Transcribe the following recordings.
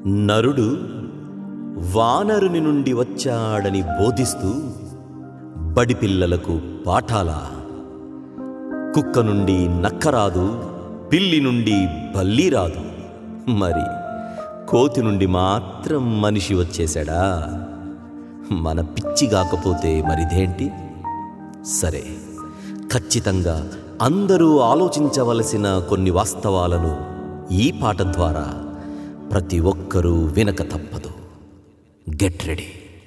నరుడు వానరుని నుండి వచ్చాడని బోధిస్తూ బడిపిల్లలకు పాఠాలా? కుక్క నుండి నక్క రాదు, పిల్లి నుండి బల్లి రాదు, మరి కోతి నుండి మాత్రం మనిషి వచ్చేశాడా? మన పిచ్చి కాకపోతే మరిదేంటి? సరే, ఖచ్చితంగా అందరూ ఆలోచించవలసిన కొన్ని వాస్తవాలను ఈ పాట ద్వారా ప్రతి ఒక్కరూ వినక తప్పదు. Get ready.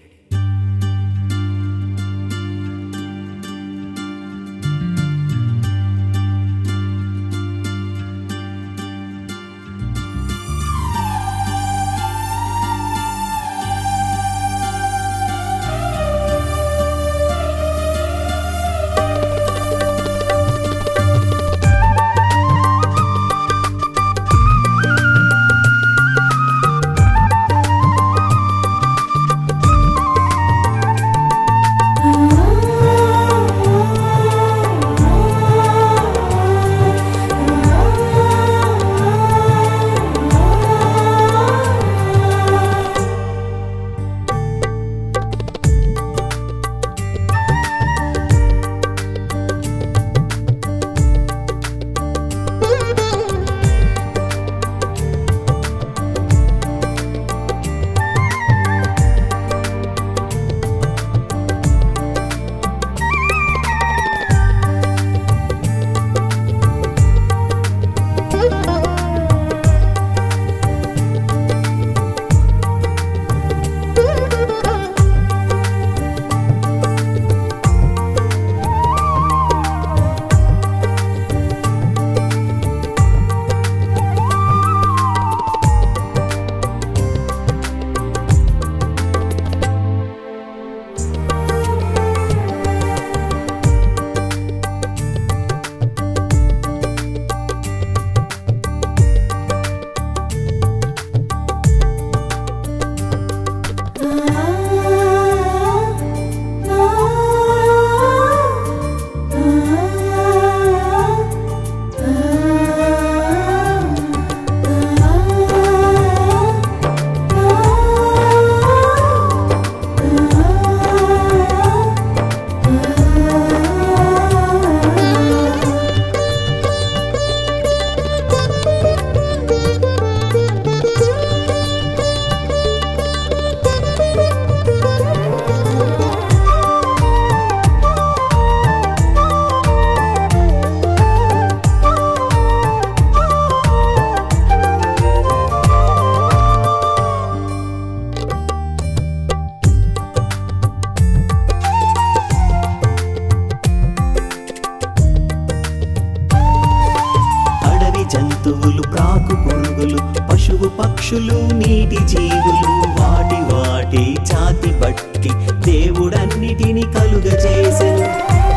జంతువులు, ప్రాకు పురుగులు, పశువు పక్షులు, నీటి జీవులు, వాటి వాటి జాతి బట్టి దేవుడన్నిటిని కలుగజేసెను.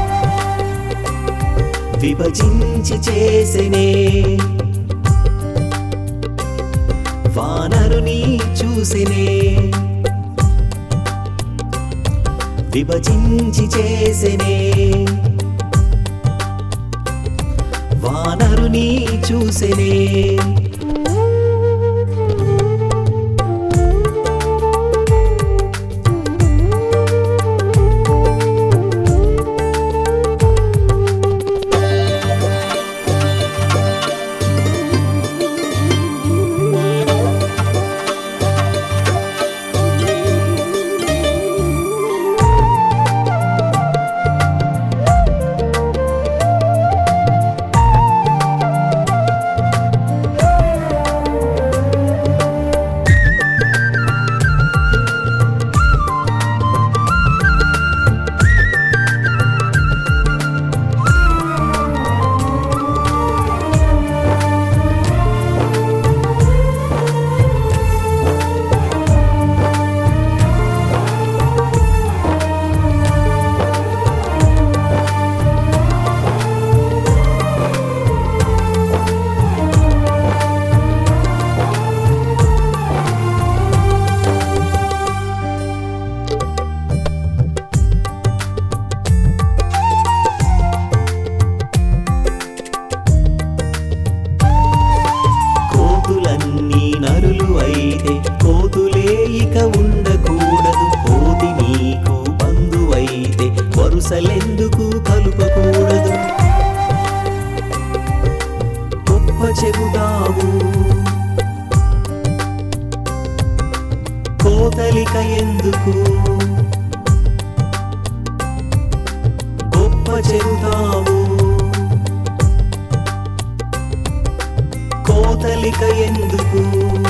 విభజించి చేసెనే వానరుని చూసెనే. విభజించి చేసెనే వానరుని చూసెనే. అసలెందుకు కలుపకూడదు? గొప్ప చెబుతావు కోతలిక ఎందుకు? గొప్ప చెబుతావు కోతలిక ఎందుకు?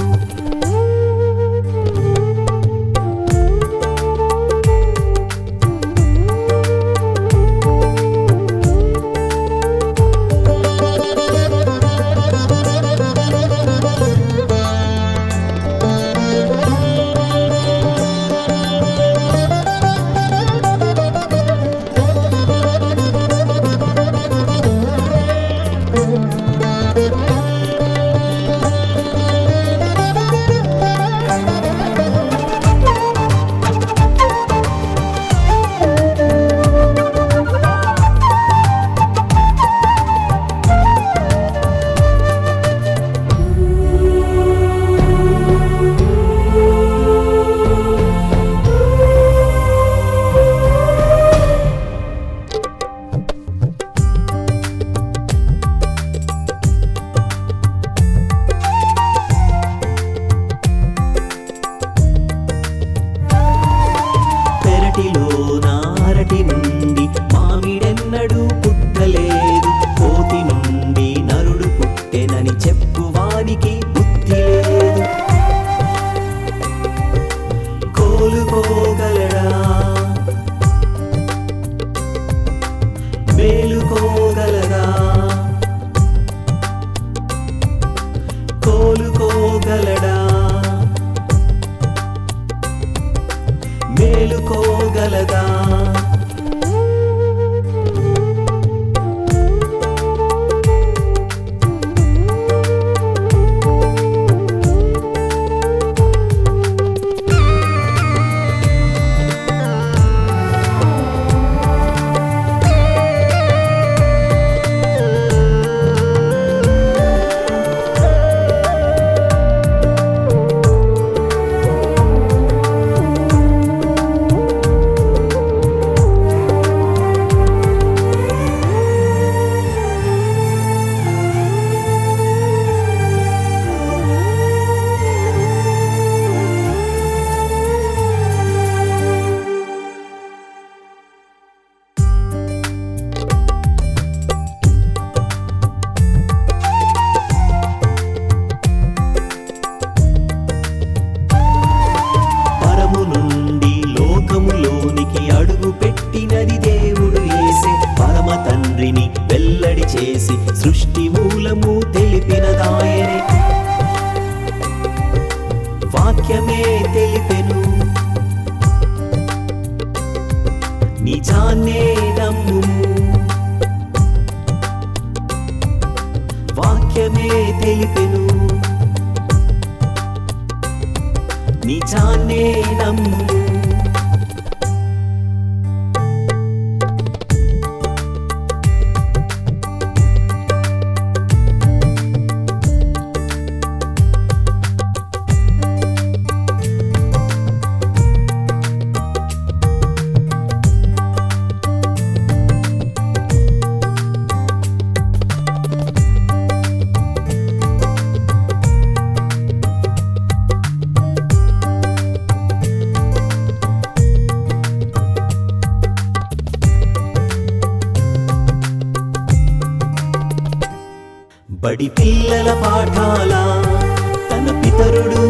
అరటి నుండి మామిడెన్నడూ పుట్టలేదు, కోతి నుండి నరుడు పుట్టెనని చెప్పువానికి బుద్ధి లేదు. కోలుకోగలడా మేలుకోగలదా? కోలుకోగలడా మేలుకోగలదా? అడుగు పెట్టినది దేవుడు యేసే, పరమ తండ్రిని వెల్లడి చేసి సృష్టి మూలము తెలిపినదాయనే. వాక్యమే తెలిపెను నిజాన్నే నమ్ముము. వాక్యమే తెలిపెను నిజాన్నే నమ్ముము. బడి పిల్లల పాఠాల తన పితరుడు